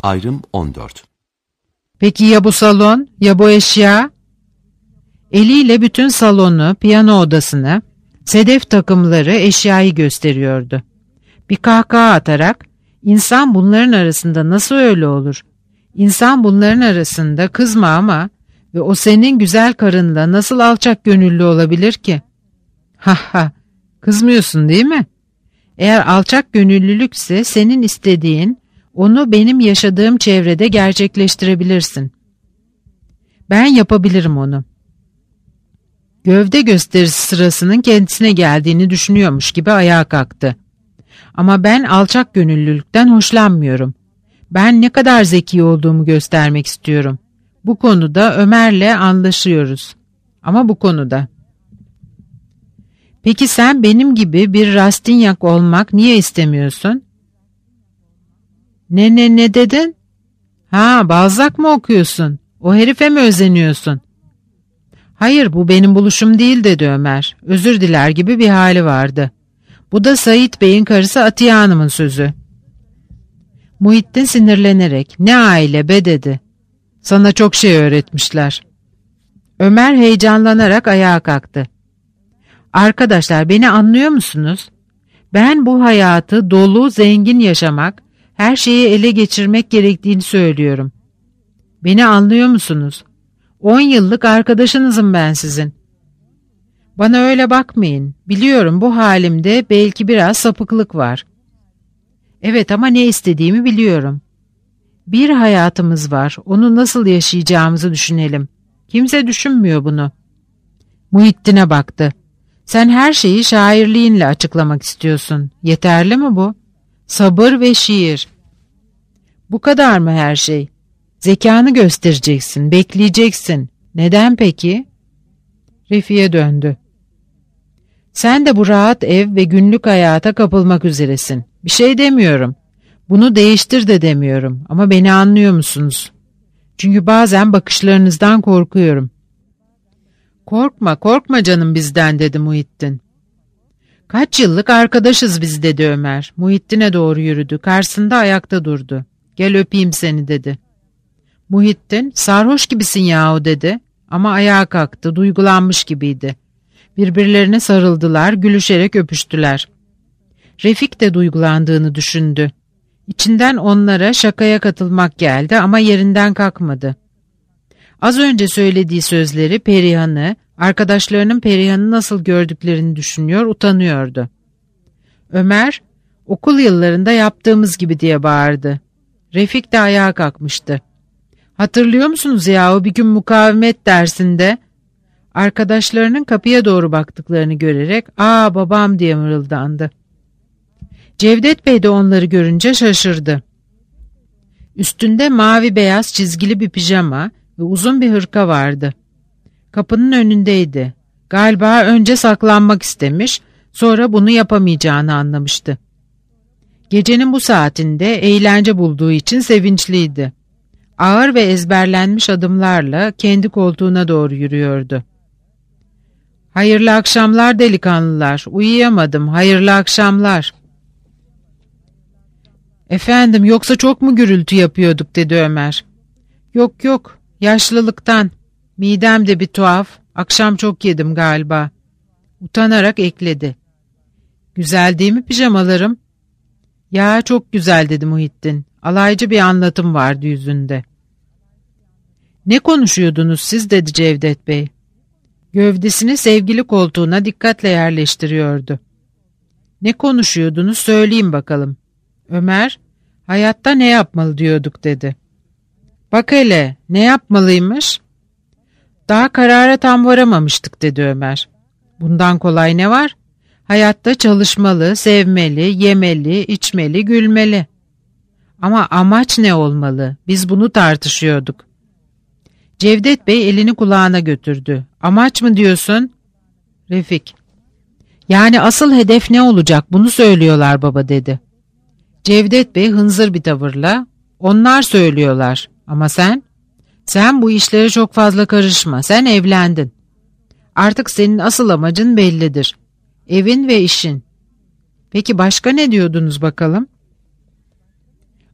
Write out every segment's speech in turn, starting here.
Ayrım 14. Peki ya bu salon, ya bu eşya? Eliyle bütün salonu, piyano odasını, sedef takımları, eşyayı gösteriyordu. Bir kahkaha atarak, "İnsan bunların arasında nasıl öyle olur? İnsan bunların arasında kızma ama ve o senin güzel karınla nasıl alçak gönüllü olabilir ki?" "Ha ha, kızmıyorsun değil mi? Eğer alçak gönüllülükse senin istediğin, onu benim yaşadığım çevrede gerçekleştirebilirsin. Ben yapabilirim onu." Gövde gösterisi sırasının kendisine geldiğini düşünüyormuş gibi ayağa kalktı. "Ama ben alçak gönüllülükten hoşlanmıyorum. Ben ne kadar zeki olduğumu göstermek istiyorum. Bu konuda Ömer'le anlaşıyoruz. Ama bu konuda." "Peki sen benim gibi bir Rastinyak olmak niye istemiyorsun?" Ne dedin?" "Ha, Balzac mı okuyorsun? O herife mi özeniyorsun?" "Hayır, bu benim buluşum değil," dedi Ömer. Özür diler gibi bir hali vardı. "Bu da Sait Bey'in karısı Atiye Hanım'ın sözü." Muhittin sinirlenerek, "Ne aile be," dedi. "Sana çok şey öğretmişler." Ömer heyecanlanarak ayağa kalktı. "Arkadaşlar, beni anlıyor musunuz? Ben bu hayatı dolu, zengin yaşamak, her şeyi ele geçirmek gerektiğini söylüyorum. Beni anlıyor musunuz? 10 yıllık arkadaşınızım ben sizin. Bana öyle bakmayın. Biliyorum bu halimde belki biraz sapıklık var. Evet, ama ne istediğimi biliyorum. Bir hayatımız var. Onu nasıl yaşayacağımızı düşünelim. Kimse düşünmüyor bunu." Muhittin'e baktı. "Sen her şeyi şairliğinle açıklamak istiyorsun. Yeterli mi bu? Sabır ve şiir. Bu kadar mı her şey? Zekanı göstereceksin, bekleyeceksin. Neden peki?" Refik'e döndü. "Sen de bu rahat ev ve günlük hayata kapılmak üzeresin. Bir şey demiyorum. Bunu değiştir de demiyorum. Ama beni anlıyor musunuz? Çünkü bazen bakışlarınızdan korkuyorum." "Korkma, korkma canım bizden," dedi Muhittin. "Kaç yıllık arkadaşız biz," dedi Ömer. Muhittin'e doğru yürüdü. Karşısında ayakta durdu. "Gel öpeyim seni," dedi. Muhittin, "Sarhoş gibisin yahu," dedi. Ama ayağa kalktı, duygulanmış gibiydi. Birbirlerine sarıldılar, gülüşerek öpüştüler. Refik de duygulandığını düşündü. İçinden onlara şakaya katılmak geldi ama yerinden kalkmadı. Az önce söylediği sözleri, Perihan'ı, arkadaşlarının Perihan'ı nasıl gördüklerini düşünüyor, utanıyordu. Ömer, "Okul yıllarında yaptığımız gibi," diye bağırdı. Refik de ayağa kalkmıştı. "Hatırlıyor musunuz yahu bir gün mukavemet dersinde?" Arkadaşlarının kapıya doğru baktıklarını görerek, "Aa, babam," diye mırıldandı. Cevdet Bey de onları görünce şaşırdı. Üstünde mavi beyaz çizgili bir pijama ve uzun bir hırka vardı. Kapının önündeydi. Galiba önce saklanmak istemiş, sonra bunu yapamayacağını anlamıştı. Gecenin bu saatinde eğlence bulduğu için sevinçliydi. Ağır ve ezberlenmiş adımlarla kendi koltuğuna doğru yürüyordu. "Hayırlı akşamlar delikanlılar, uyuyamadım, hayırlı akşamlar." "Efendim, yoksa çok mu gürültü yapıyorduk?" dedi Ömer. Yok yok, yaşlılıktan, midem de bir tuhaf, akşam çok yedim galiba." Utanarak ekledi. "Güzel değil mi pijamalarım?" "Ya çok güzel," dedi Muhittin. Alaycı bir anlatım vardı yüzünde. "Ne konuşuyordunuz siz?" dedi Cevdet Bey. Gövdesini sevgili koltuğuna dikkatle yerleştiriyordu. "Ne konuşuyordunuz söyleyin bakalım." Ömer, "Hayatta ne yapmalı diyorduk," dedi. "Bak hele, ne yapmalıymış?" "Daha karara tam varamamıştık," dedi Ömer. "Bundan kolay ne var? Hayatta çalışmalı, sevmeli, yemeli, içmeli, gülmeli. Ama amaç ne olmalı? Biz bunu tartışıyorduk." Cevdet Bey elini kulağına götürdü. "Amaç mı diyorsun?" Refik, "Yani asıl hedef ne olacak, bunu söylüyorlar baba," dedi. Cevdet Bey hınzır bir tavırla, "Onlar söylüyorlar ama sen bu işlere çok fazla karışma, sen evlendin. Artık senin asıl amacın bellidir. Evin ve işin. Peki başka ne diyordunuz bakalım?"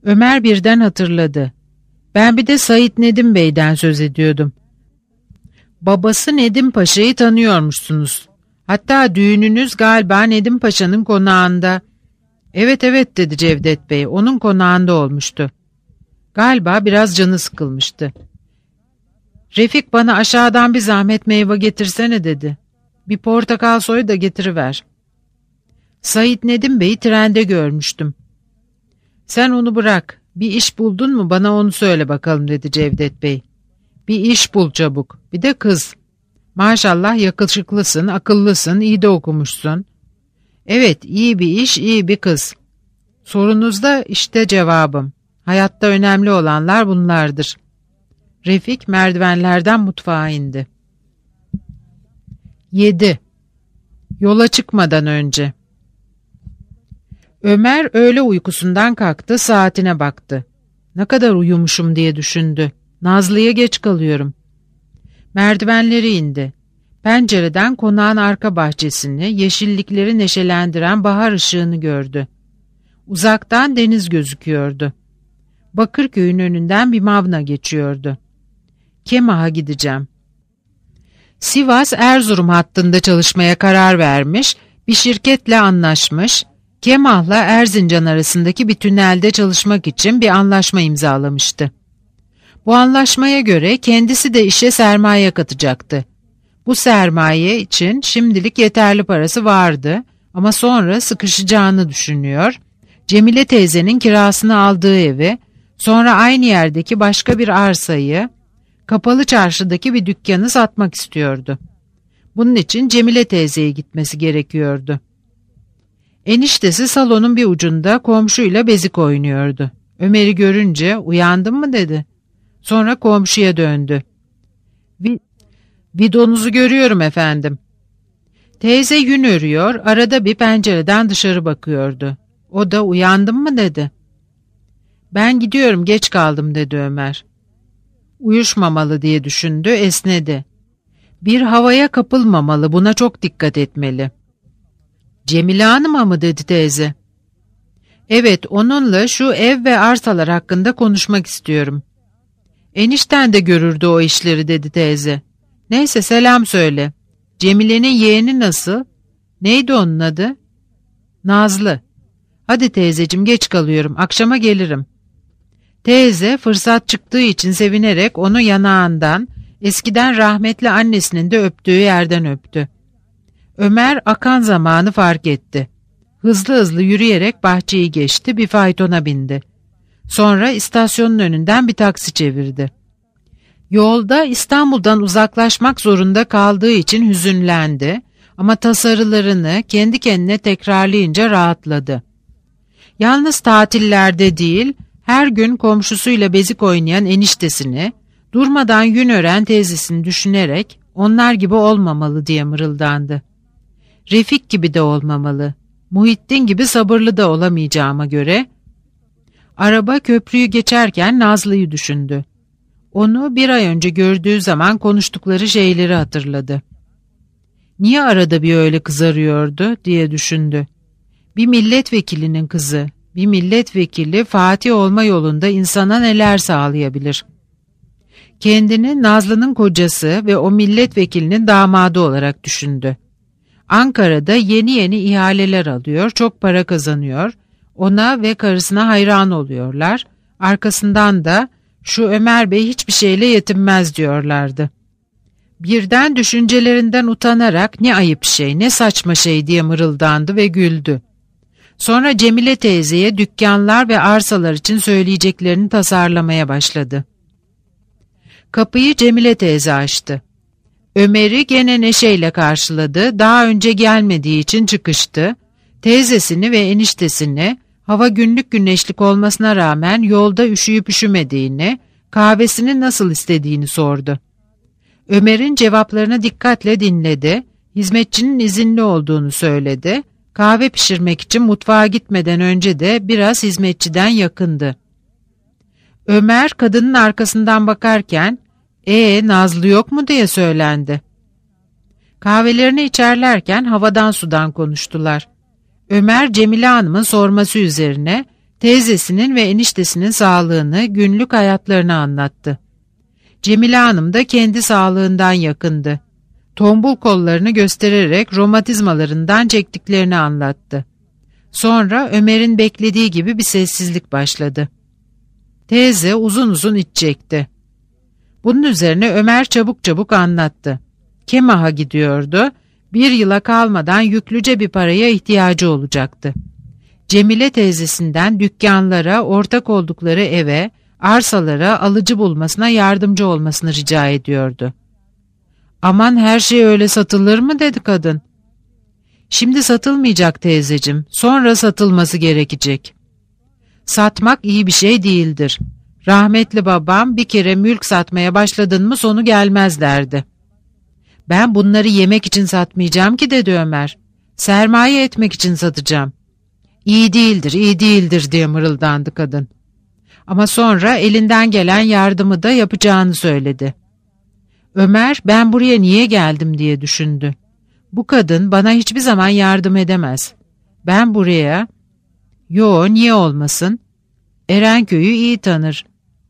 Ömer birden hatırladı. Ben bir de Said Nedim Bey'den söz ediyordum. Babası Nedim Paşa'yı tanıyormuşsunuz. Hatta düğününüz galiba Nedim Paşa'nın konağında. Evet evet dedi Cevdet Bey, onun konağında olmuştu. Galiba biraz canı sıkılmıştı. Refik bana aşağıdan bir zahmet meyve getirsene dedi. Bir portakal soyu da getiriver. Said Nedim Bey'i trende görmüştüm. Sen onu bırak. Bir iş buldun mu bana onu söyle bakalım dedi Cevdet Bey. Bir iş bul çabuk. Bir de kız. Maşallah yakışıklısın, akıllısın, iyi de okumuşsun. Evet, iyi bir iş, iyi bir kız. Sorunuzda işte cevabım. Hayatta önemli olanlar bunlardır. Refik merdivenlerden mutfağa indi. 7. Yola çıkmadan önce. Ömer öğle uykusundan kalktı, saatine baktı. Ne kadar uyumuşum diye düşündü. Nazlı'ya geç kalıyorum. Merdivenleri indi. Pencereden konağın arka bahçesini, yeşillikleri neşelendiren bahar ışığını gördü. Uzaktan deniz gözüküyordu. Bakırköy'ün önünden bir mavna geçiyordu. Kemah'a gideceğim. Sivas-Erzurum hattında çalışmaya karar vermiş, bir şirketle anlaşmış, Kemah'la Erzincan arasındaki bir tünelde çalışmak için bir anlaşma imzalamıştı. Bu anlaşmaya göre kendisi de işe sermaye katacaktı. Bu sermaye için şimdilik yeterli parası vardı ama sonra sıkışacağını düşünüyor, Cemile teyzenin kirasını aldığı evi, sonra aynı yerdeki başka bir arsayı, Kapalı Çarşı'daki bir dükkanı satmak istiyordu. Bunun için Cemile teyzeye gitmesi gerekiyordu. Eniştesi salonun bir ucunda komşuyla bezik oynuyordu. Ömer'i görünce uyandın mı dedi. Sonra komşuya döndü. Vidonuzu görüyorum efendim. Teyze yün örüyor, arada bir pencereden dışarı bakıyordu. O da uyandın mı dedi. Ben gidiyorum, geç kaldım dedi Ömer. Uyuşmamalı diye düşündü, esnedi. Bir havaya kapılmamalı, buna çok dikkat etmeli. Cemile Hanım'a mı dedi teyze? Evet, onunla şu ev ve arsalar hakkında konuşmak istiyorum. Enişten de görürdü o işleri dedi teyze. Neyse selam söyle. Cemile'nin yeğeni nasıl? Neydi onun adı? Nazlı. Hadi teyzeciğim, geç kalıyorum, akşama gelirim. Teyze fırsat çıktığı için sevinerek onu yanağından, eskiden rahmetli annesinin de öptüğü yerden öptü. Ömer akan zamanı fark etti. Hızlı hızlı yürüyerek bahçeyi geçti, bir faytona bindi. Sonra istasyonun önünden bir taksi çevirdi. Yolda İstanbul'dan uzaklaşmak zorunda kaldığı için hüzünlendi ama tasarılarını kendi kendine tekrarlayınca rahatladı. Yalnız tatillerde değil, her gün komşusuyla bezik oynayan eniştesini, durmadan yün ören teyzesini düşünerek onlar gibi olmamalı diye mırıldandı. Refik gibi de olmamalı, Muhittin gibi sabırlı da olamayacağıma göre. Araba köprüyü geçerken Nazlı'yı düşündü. Onu bir ay önce gördüğü zaman konuştukları şeyleri hatırladı. Niye arada bir öyle kızarıyordu diye düşündü. Bir milletvekilinin kızı, bir milletvekili Fatih olma yolunda insana neler sağlayabilir? Kendini Nazlı'nın kocası ve o milletvekilinin damadı olarak düşündü. Ankara'da yeni yeni ihaleler alıyor, çok para kazanıyor, ona ve karısına hayran oluyorlar, arkasından da şu Ömer Bey hiçbir şeyle yetinmez diyorlardı. Birden düşüncelerinden utanarak ne ayıp şey, ne saçma şey diye mırıldandı ve güldü. Sonra Cemile teyzeye dükkanlar ve arsalar için söyleyeceklerini tasarlamaya başladı. Kapıyı Cemile teyze açtı. Ömer'i gene neşeyle karşıladı, daha önce gelmediği için çıkıştı. Teyzesini ve eniştesini, hava günlük güneşlik olmasına rağmen yolda üşüyüp üşümediğini, kahvesini nasıl istediğini sordu. Ömer'in cevaplarını dikkatle dinledi, hizmetçinin izinli olduğunu söyledi, kahve pişirmek için mutfağa gitmeden önce de biraz hizmetçiden yakındı. Ömer kadının arkasından bakarken, Nazlı yok mu diye söylendi. Kahvelerini içerlerken havadan sudan konuştular. Ömer Cemile Hanım'ın sorması üzerine Teyzesinin ve eniştesinin sağlığını, günlük hayatlarını anlattı. Cemile Hanım da kendi sağlığından yakındı. Tombul kollarını göstererek romatizmalarından çektiklerini anlattı. Sonra Ömer'in beklediği gibi bir sessizlik başladı. Teyze uzun uzun iç çekti. Bunun üzerine Ömer çabuk çabuk anlattı. Kemah'a gidiyordu. 1 yıla kalmadan yüklüce bir paraya ihtiyacı olacaktı. Cemile teyzesinden dükkanlara, ortak oldukları eve, arsalara alıcı bulmasına yardımcı olmasını rica ediyordu. "Aman, her şey öyle satılır mı?" dedi kadın. "Şimdi satılmayacak teyzecim, sonra satılması gerekecek. Satmak iyi bir şey değildir. Rahmetli babam bir kere mülk satmaya başladın mı sonu gelmez derdi. Ben bunları yemek için satmayacağım ki dedi Ömer. Sermaye etmek için satacağım. İyi değildir, iyi değildir diye mırıldandı kadın. Ama sonra elinden gelen yardımı da yapacağını söyledi. Ömer, ben buraya niye geldim diye düşündü. Bu kadın bana hiçbir zaman yardım edemez. Ben buraya... Yo, niye olmasın? Erenköy'ü iyi tanır.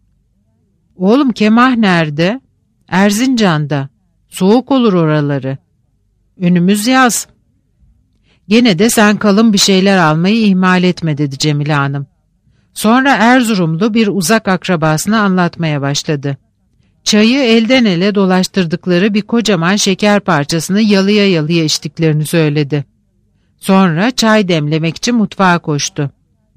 Oğlum, Kemah nerede? Erzincan'da. Soğuk olur oraları. Önümüz yaz. Gene de sen kalın bir şeyler almayı ihmal etme dedi Cemile Hanım. Sonra Erzurumlu bir uzak akrabasını anlatmaya başladı. Çayı elden ele dolaştırdıkları bir kocaman şeker parçasını yalıya yalıya içtiklerini söyledi. Sonra çay demlemek için mutfağa koştu.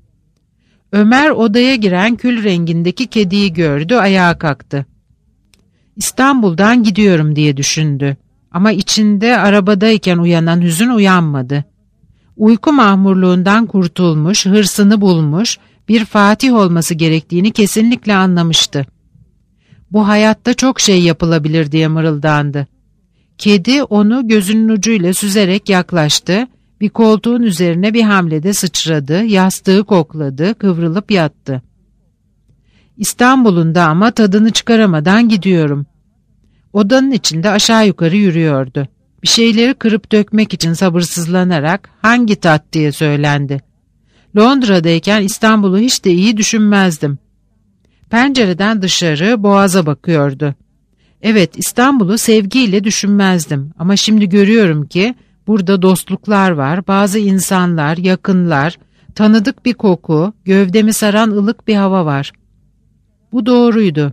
Ömer odaya giren kül rengindeki kediyi gördü, ayağa kalktı. İstanbul'dan gidiyorum diye düşündü. Ama içinde arabadayken uyanan hüzün uyanmadı. Uyku mahmurluğundan kurtulmuş, hırsını bulmuş, bir Fatih olması gerektiğini kesinlikle anlamıştı. Bu hayatta çok şey yapılabilir diye mırıldandı. Kedi onu gözünün ucuyla süzerek yaklaştı, bir koltuğun üzerine bir hamlede sıçradı, yastığı kokladı, kıvrılıp yattı. İstanbul'un da ama tadını çıkaramadan gidiyorum. Odanın içinde aşağı yukarı yürüyordu. Bir şeyleri kırıp dökmek için sabırsızlanarak hangi tat diye söylendi. Londra'dayken İstanbul'u hiç de iyi düşünmezdim. Pencereden dışarı boğaza bakıyordu. Evet, İstanbul'u sevgiyle düşünmezdim ama şimdi görüyorum ki burada dostluklar var, bazı insanlar, yakınlar, tanıdık bir koku, gövdemi saran ılık bir hava var. Bu doğruydu.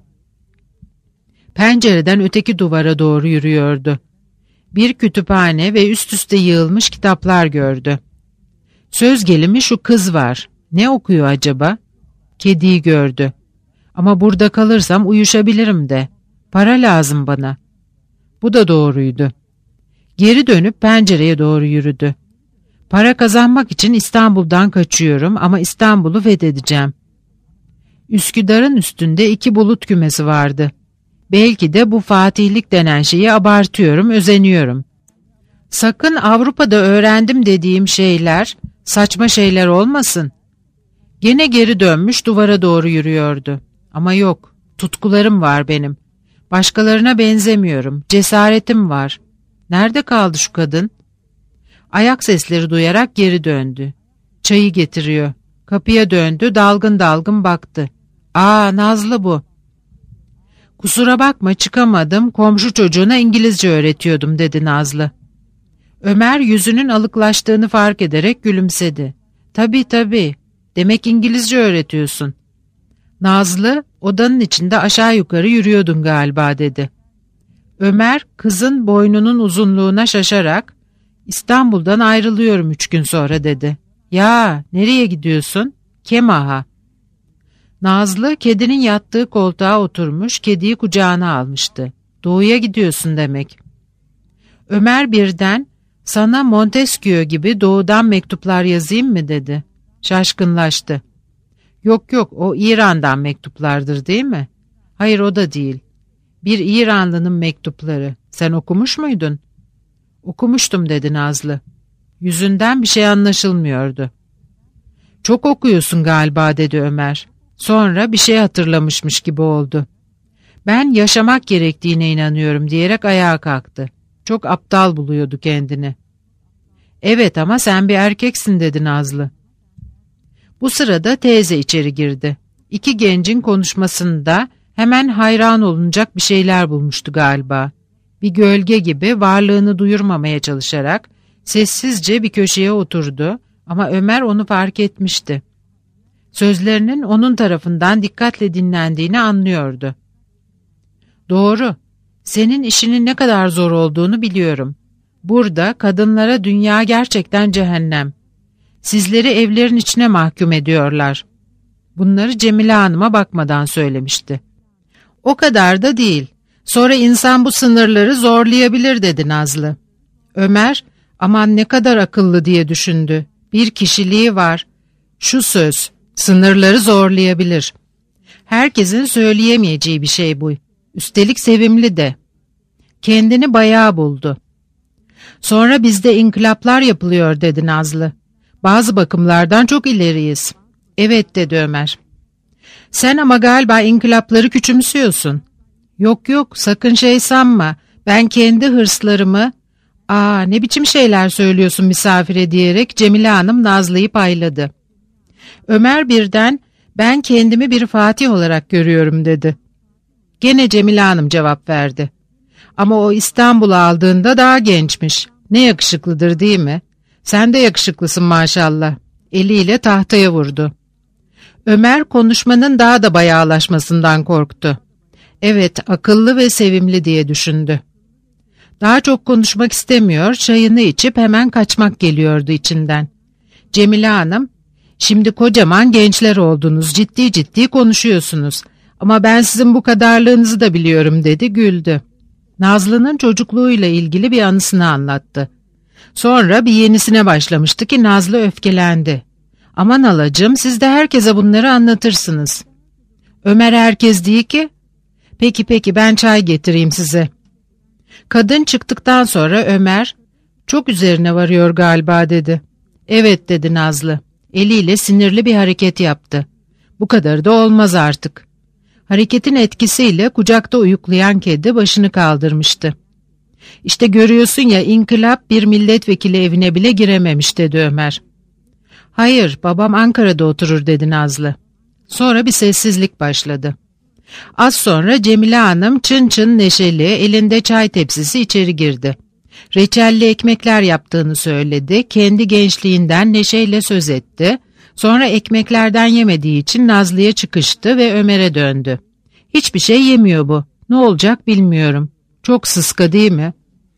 Pencereden öteki duvara doğru yürüyordu. Bir kütüphane ve üst üste yığılmış kitaplar gördü. Söz gelimi şu kız var. Ne okuyor acaba? Kediyi gördü. Ama burada kalırsam uyuşabilirim de. Para lazım bana. Bu da doğruydu. Geri dönüp pencereye doğru yürüdü. Para kazanmak için İstanbul'dan kaçıyorum ama İstanbul'u fethedeceğim. Üsküdar'ın üstünde 2 bulut kümesi vardı. Belki de bu fatihlik denen şeyi abartıyorum, özeniyorum. Sakın Avrupa'da öğrendim dediğim şeyler, saçma şeyler olmasın. Gene geri dönmüş duvara doğru yürüyordu. Ama yok, tutkularım var benim. Başkalarına benzemiyorum, cesaretim var. Nerede kaldı şu kadın? Ayak sesleri duyarak geri döndü. Çayı getiriyor. Kapıya döndü, dalgın dalgın baktı. Aa, Nazlı bu. Kusura bakma, çıkamadım, komşu çocuğuna İngilizce öğretiyordum dedi Nazlı. Ömer yüzünün alıklaştığını fark ederek gülümsedi. Tabii, demek İngilizce öğretiyorsun. Nazlı, odanın içinde aşağı yukarı yürüyordun galiba dedi. Ömer kızın boynunun uzunluğuna şaşarak İstanbul'dan ayrılıyorum 3 gün sonra dedi. Ya, nereye gidiyorsun? Kemah'a. Nazlı kedinin yattığı koltuğa oturmuş, kediyi kucağına almıştı. Doğuya gidiyorsun demek. Ömer birden sana Montesquieu gibi doğudan mektuplar yazayım mı dedi. Şaşkınlaştı. Yok o İran'dan mektuplardır değil mi? Hayır, o da değil. Bir İranlının mektupları. Sen okumuş muydun? Okumuştum dedi Nazlı. Yüzünden bir şey anlaşılmıyordu. Çok okuyorsun galiba dedi Ömer. Sonra bir şey hatırlamışmış gibi oldu. Ben yaşamak gerektiğine inanıyorum diyerek ayağa kalktı. Çok aptal buluyordu kendini. Evet ama sen bir erkeksin dedi Nazlı. Bu sırada teyze içeri girdi. İki gencin konuşmasında hemen hayran olunacak bir şeyler bulmuştu galiba. Bir gölge gibi varlığını duyurmamaya çalışarak sessizce bir köşeye oturdu ama Ömer onu fark etmişti. Sözlerinin onun tarafından dikkatle dinlendiğini anlıyordu. Doğru, senin işinin ne kadar zor olduğunu biliyorum. Burada kadınlara dünya gerçekten cehennem. Sizleri evlerin içine mahkum ediyorlar. Bunları Cemile Hanım'a bakmadan söylemişti. O kadar da değil. Sonra insan bu sınırları zorlayabilir dedi Nazlı. Ömer, aman ne kadar akıllı diye düşündü. Bir kişiliği var. Şu söz, sınırları zorlayabilir. Herkesin söyleyemeyeceği bir şey bu. Üstelik sevimli de. Kendini bayağı buldu. Sonra bizde inkılaplar yapılıyor dedi Nazlı. Bazı bakımlardan çok ileriyiz. Evet dedi Ömer. Sen ama galiba inkılapları küçümsüyorsun. Yok yok, sakın şey sanma. Ben kendi hırslarımı... Ne biçim şeyler söylüyorsun misafire diyerek Cemile Hanım Nazlı'yı payladı. Ömer birden ben kendimi bir Fatih olarak görüyorum dedi. Gene Cemile Hanım cevap verdi. Ama o İstanbul'u aldığında daha gençmiş. Ne yakışıklıdır değil mi? Sen de yakışıklısın maşallah. Eliyle tahtaya vurdu. Ömer konuşmanın daha da bayağılaşmasından korktu. Evet, akıllı ve sevimli diye düşündü. Daha çok konuşmak istemiyor, çayını içip hemen kaçmak geliyordu içinden. Cemile Hanım, şimdi kocaman gençler oldunuz, ciddi ciddi konuşuyorsunuz. Ama ben sizin bu kadarlığınızı da biliyorum dedi, güldü. Nazlı'nın çocukluğuyla ilgili bir anısını anlattı. Sonra bir yenisine başlamıştı ki Nazlı öfkelendi. Aman halacığım, siz de herkese bunları anlatırsınız. Ömer herkes değil ki. Peki ben çay getireyim size. Kadın çıktıktan sonra Ömer, çok üzerine varıyor galiba dedi. Evet dedi Nazlı. Eliyle sinirli bir hareket yaptı. Bu kadar da olmaz artık. Hareketin etkisiyle kucakta uyuklayan kedi başını kaldırmıştı. İşte görüyorsun ya, inkılap bir milletvekili evine bile girememiş dedi Ömer. Hayır, babam Ankara'da oturur dedi Nazlı. Sonra bir sessizlik başladı. Az sonra Cemile Hanım çın çın neşeli, elinde çay tepsisi içeri girdi. Reçelli ekmekler yaptığını söyledi, kendi gençliğinden neşeyle söz etti. Sonra ekmeklerden yemediği için Nazlı'ya çıkıştı ve Ömer'e döndü. Hiçbir şey yemiyor bu, ne olacak bilmiyorum. Çok sıska değil mi?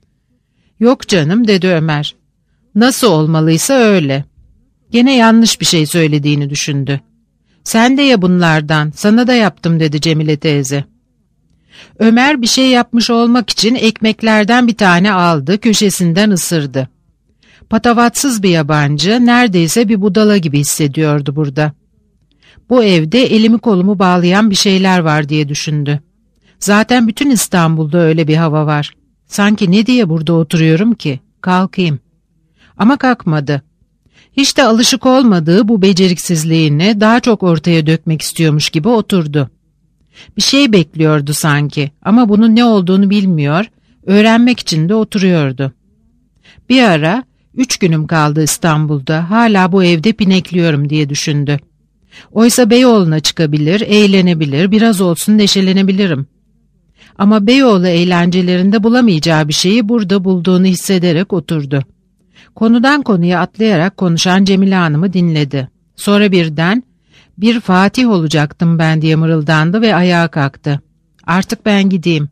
Yok canım dedi Ömer. Nasıl olmalıysa öyle. Gene yanlış bir şey söylediğini düşündü. Sen de ya bunlardan, sana da yaptım dedi Cemile teyze. Ömer bir şey yapmış olmak için ekmeklerden bir tane aldı, köşesinden ısırdı. Patavatsız bir yabancı, neredeyse bir budala gibi hissediyordu burada. Bu evde elimi kolumu bağlayan bir şeyler var diye düşündü. Zaten bütün İstanbul'da öyle bir hava var. Sanki ne diye burada oturuyorum ki? Kalkayım. Ama kalkmadı. Hiç de alışık olmadığı bu beceriksizliğini daha çok ortaya dökmek istiyormuş gibi oturdu. Bir şey bekliyordu sanki ama bunun ne olduğunu bilmiyor, öğrenmek için de oturuyordu. Bir ara 3 günüm kaldı İstanbul'da, hala bu evde pinekliyorum diye düşündü. Oysa Beyoğlu'na çıkabilir, eğlenebilir, biraz olsun neşelenebilirim. Ama Beyoğlu eğlencelerinde bulamayacağı bir şeyi burada bulduğunu hissederek oturdu. Konudan konuya atlayarak konuşan Cemile Hanım'ı dinledi. Sonra birden bir Fatih olacaktım ben diye mırıldandı ve ayağa kalktı. Artık ben gideyim.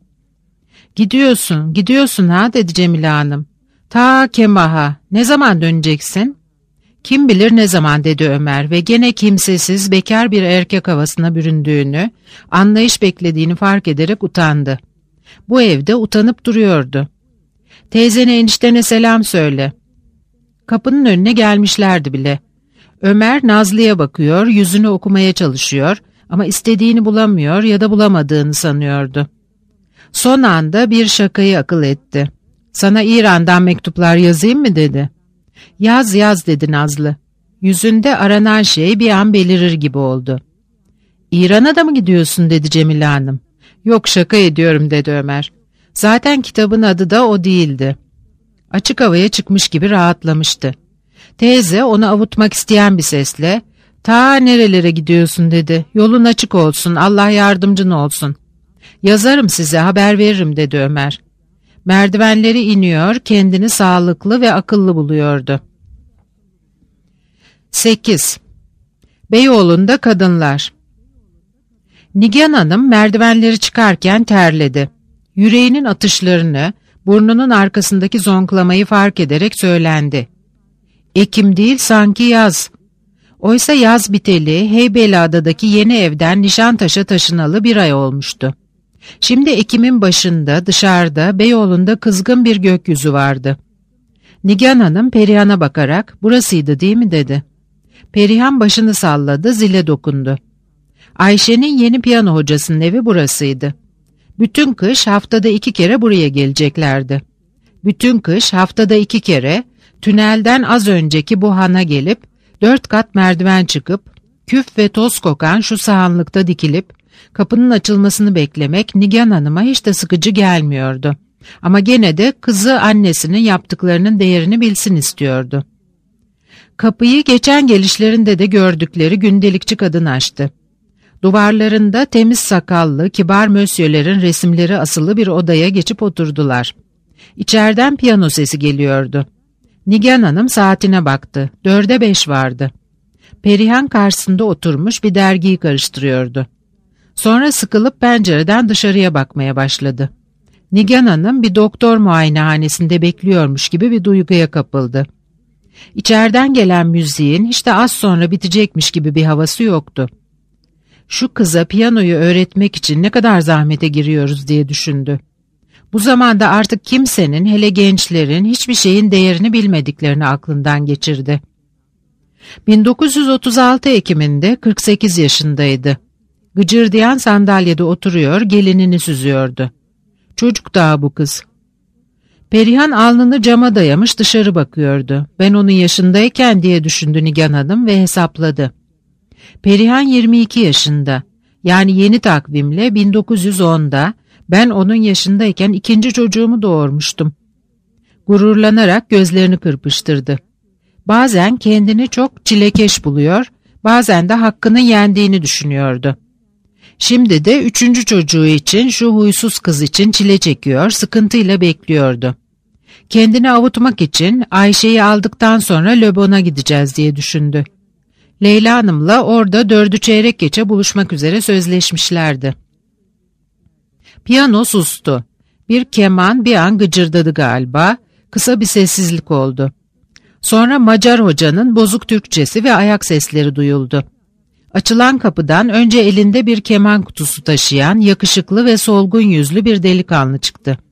Gidiyorsun ha dedi Cemile Hanım. Ta Kemah'a, ne zaman döneceksin? Kim bilir ne zaman dedi Ömer ve gene kimsesiz bekar bir erkek havasına büründüğünü, anlayış beklediğini fark ederek utandı. Bu evde utanıp duruyordu. Teyzene eniştene selam söyle. Kapının önüne gelmişlerdi bile. Ömer Nazlı'ya bakıyor, yüzünü okumaya çalışıyor ama istediğini bulamıyor ya da bulamadığını sanıyordu. Son anda bir şakayı akıl etti. Sana İran'dan mektuplar yazayım mı dedi. Yaz dedi Nazlı. Yüzünde aranan şey bir an belirir gibi oldu. İran'a da mı gidiyorsun dedi Cemile Hanım. Yok şaka ediyorum dedi Ömer. Zaten kitabın adı da o değildi. Açık havaya çıkmış gibi rahatlamıştı. Teyze onu avutmak isteyen bir sesle "Ta nerelere gidiyorsun?" dedi. "Yolun açık olsun, Allah yardımcın olsun." "Yazarım size, haber veririm." dedi Ömer. Merdivenleri iniyor, kendini sağlıklı ve akıllı buluyordu. 8. Beyoğlu'nda kadınlar. Nigan Hanım merdivenleri çıkarken terledi. Yüreğinin atışlarını, burnunun arkasındaki zonklamayı fark ederek söylendi. "Ekim değil, sanki yaz." Oysa yaz biteli Heybeliada'daki yeni evden Nişantaş'a taşınalı 1 ay olmuştu. Şimdi Ekim'in başında dışarıda Beyoğlu'nda kızgın bir gökyüzü vardı. Nigan Hanım Perihan'a bakarak "Burasıydı değil mi?" dedi. Perihan başını salladı, zile dokundu. Ayşe'nin yeni piyano hocasının evi burasıydı. Bütün kış haftada 2 kere buraya geleceklerdi. Bütün kış haftada 2 kere tünelden az önceki bu hana gelip 4 kat merdiven çıkıp küf ve toz kokan şu sahanlıkta dikilip kapının açılmasını beklemek Nigan Hanım'a hiç de sıkıcı gelmiyordu. Ama gene de kızı annesinin yaptıklarının değerini bilsin istiyordu. Kapıyı geçen gelişlerinde de gördükleri gündelikçi kadın açtı. Duvarlarında temiz sakallı, kibar mösyölerin resimleri asılı bir odaya geçip oturdular. İçeriden piyano sesi geliyordu. Nigan Hanım saatine baktı. 4'e 5 vardı. Perihan karşısında oturmuş bir dergiyi karıştırıyordu. Sonra sıkılıp pencereden dışarıya bakmaya başladı. Nigan Hanım bir doktor muayenehanesinde bekliyormuş gibi bir duyguya kapıldı. İçeriden gelen müziğin hiç de az sonra bitecekmiş gibi bir havası yoktu. Şu kıza piyanoyu öğretmek için ne kadar zahmete giriyoruz diye düşündü. Bu zamanda artık kimsenin, hele gençlerin hiçbir şeyin değerini bilmediklerini aklından geçirdi. 1936 Ekim'inde 48 yaşındaydı. Gıcırdayan sandalyede oturuyor, gelinini süzüyordu. Çocuk daha bu kız. Perihan alnını cama dayamış dışarı bakıyordu. "Ben onun yaşındayken" diye düşündü Nigan Hanım ve hesapladı. Perihan 22 yaşında. Yani yeni takvimle 1910'da ben onun yaşındayken 2. çocuğumu doğurmuştum. Gururlanarak gözlerini kırpıştırdı. Bazen kendini çok çilekeş buluyor, bazen de hakkının yendiğini düşünüyordu. Şimdi de 3. çocuğu için, şu huysuz kız için çile çekiyor, sıkıntıyla bekliyordu. Kendini avutmak için Ayşe'yi aldıktan sonra Löbon'a gideceğiz diye düşündü. Leyla Hanım'la orada 4'ü çeyrek geçe buluşmak üzere sözleşmişlerdi. Piyano sustu. Bir keman bir an gıcırdadı galiba, kısa bir sessizlik oldu. Sonra Macar hocanın bozuk Türkçesi ve ayak sesleri duyuldu. Açılan kapıdan önce elinde bir keman kutusu taşıyan yakışıklı ve solgun yüzlü bir delikanlı çıktı.